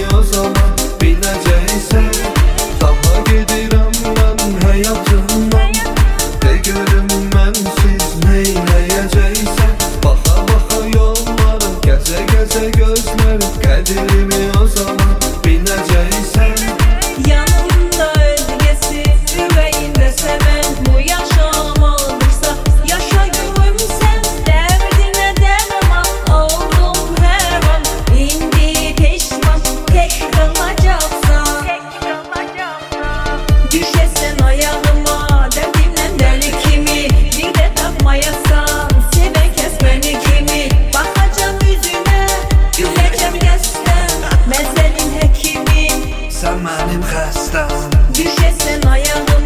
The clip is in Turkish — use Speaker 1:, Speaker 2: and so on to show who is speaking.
Speaker 1: o zaman biləcəksən. Daha gedirəm mən həyatımdan, de görüm mənsiz neyləyəcəksən. Baxa baxa yollara, gəzə gəzə gözlərim, qədrimi o zaman biləcəksən.
Speaker 2: Yanımda özgesi, yüreğinde seven, bu yaşamaldırsa yaşa gülüm sen. Derdine derman oldum her an, indi peşman tek kalacaksan. Düşesen ayağıma derdimden deli kimi, bir de takmayasan seven kes beni kimi. Bakacağım yüzüne, güleceğim gözden, ben senin hekimin,
Speaker 1: Sən mənim xəstəm.
Speaker 2: düşesen ayağıma